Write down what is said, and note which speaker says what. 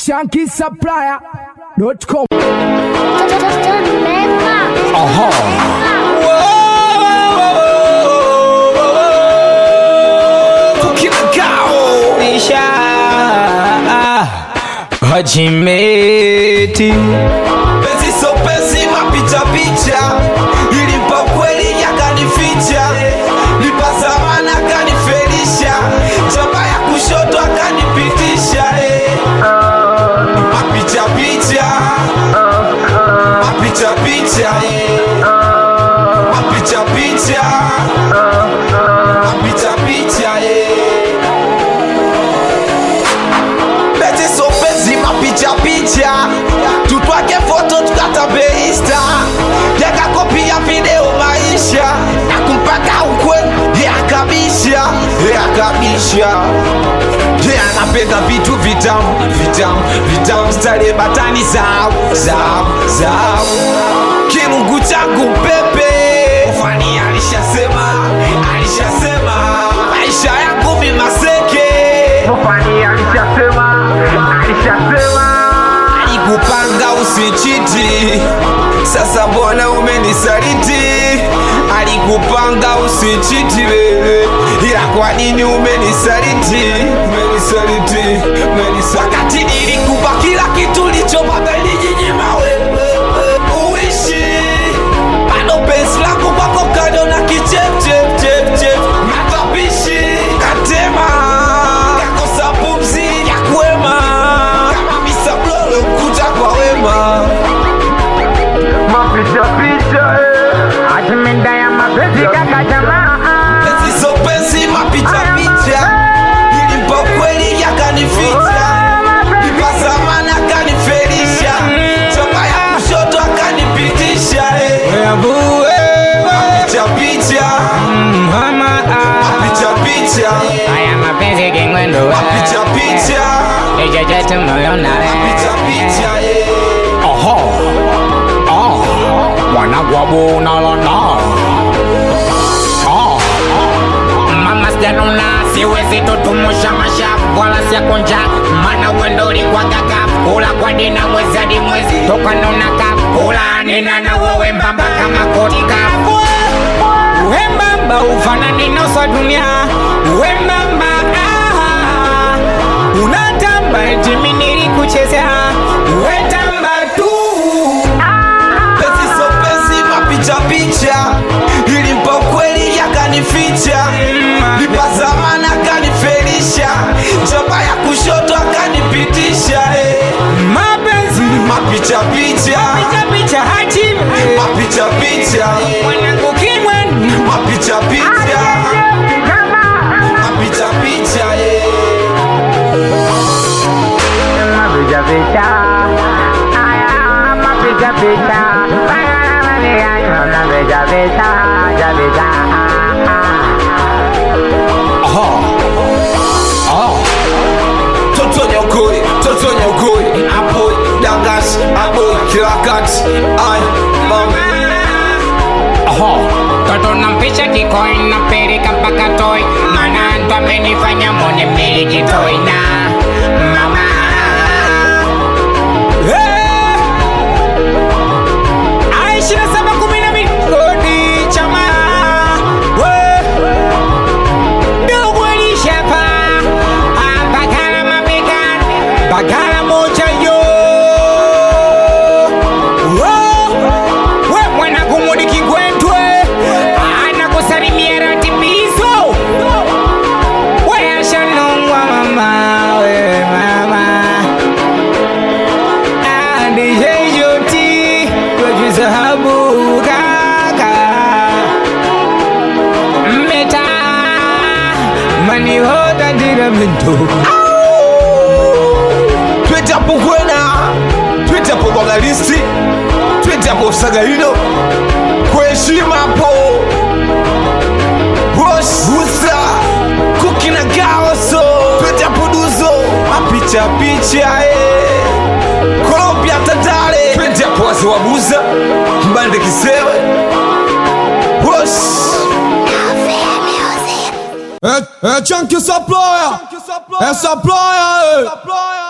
Speaker 1: ShankySupplier.com.
Speaker 2: Hajimeti
Speaker 3: Pesi so pesi mapicha picha Ilimpa kweli yakanificha Lipa zamana kanifelisha Chamba ya kushoto akanipitisha Mapicha picha Mapicha picha Mapicha picha Mapicha picha Pesi so pesi mapicha picha Tutwake foto tukatabe Insta Deka kopi ya video maisha Na kumpaka ukweli yakabisha anapenda vitu vitamu Style batani zao Kirungu changu pepe Ufani alishasema Maisha yangu mimaseke Ufani alishasema Alikupanga usichiti Sasa mbona umenisaliti Alikupanga usichiti wewe Ila kwa nini umenisaliti Wakati nilikupa kila kitu lichopata nilijinyima wewe Uishi Bado pensi langu kwako kado na kichep Matapishi Katema Kakosa pumzi ya kuema Kama misa blolo kuja kwa wema Mapicha picha
Speaker 4: Ajimenda ya mapenzi kaka jamaa
Speaker 3: Pensi so pensi mapicha picha Ilimpa kweli yakanificha Lipa zamana kanifelisha Chamba ya kushoto akanipitisha Mapicha picha Mapicha picha
Speaker 4: Haya mapenzi kingwendo
Speaker 3: Mapicha picha
Speaker 4: Ejeje tumoyona
Speaker 3: Mapicha picha
Speaker 2: Wanagwabu nalana
Speaker 4: Mama sijanuna siwezi tutumusha mashafu Wala siya konja Mana wendo likwa gagaf Kula kwa dina mwezi hadi mwezi Toka nuna kaf Kula nina na wewe mbamba kama koti kaf Wembamba ufana ninosa dunia Wembamba Unatamba jimi nilikuchezea Wetamba tu
Speaker 3: Pensi so pensi mapicha picha Ilimpa kweli yakanificha Lipa zamana kanifelisha Chamba ya kushoto akanipitisha
Speaker 4: Mapenzi
Speaker 3: Mapicha picha
Speaker 4: Picha hachime
Speaker 3: Mapicha picha
Speaker 4: Mwanangu kimwenu
Speaker 3: Mapicha picha Mapicha picha
Speaker 4: Mapicha picha Mapicha picha
Speaker 3: Toto nyokoi Apoy, dangas, aboy, kirakati Ay, mami
Speaker 4: Toto nampisha kikoi na perika mpaka toi Mana ndo amenifanya mone miliki toi na Mama Aishina 712 Kodi chama Dogo elishapa Bagala mabegan Bagala moja yo We mwana kumudi kigwentwe Ana kusalimia ratibizo We ashanongwa mama We mama DJ Joti Producer Habu Kaka Meta Mani hoda diramento
Speaker 3: Twete hapo kwena Twete hapo kwa galisti Twete hapo sagalino Kwa heshima hapo Busa Kuki na gaoso Twete hapo duzo Mapicha picha Kolombia tandale Twete hapo wazi wabuza Mbande kisewe Bush
Speaker 1: Chunky Supplier. Supplier.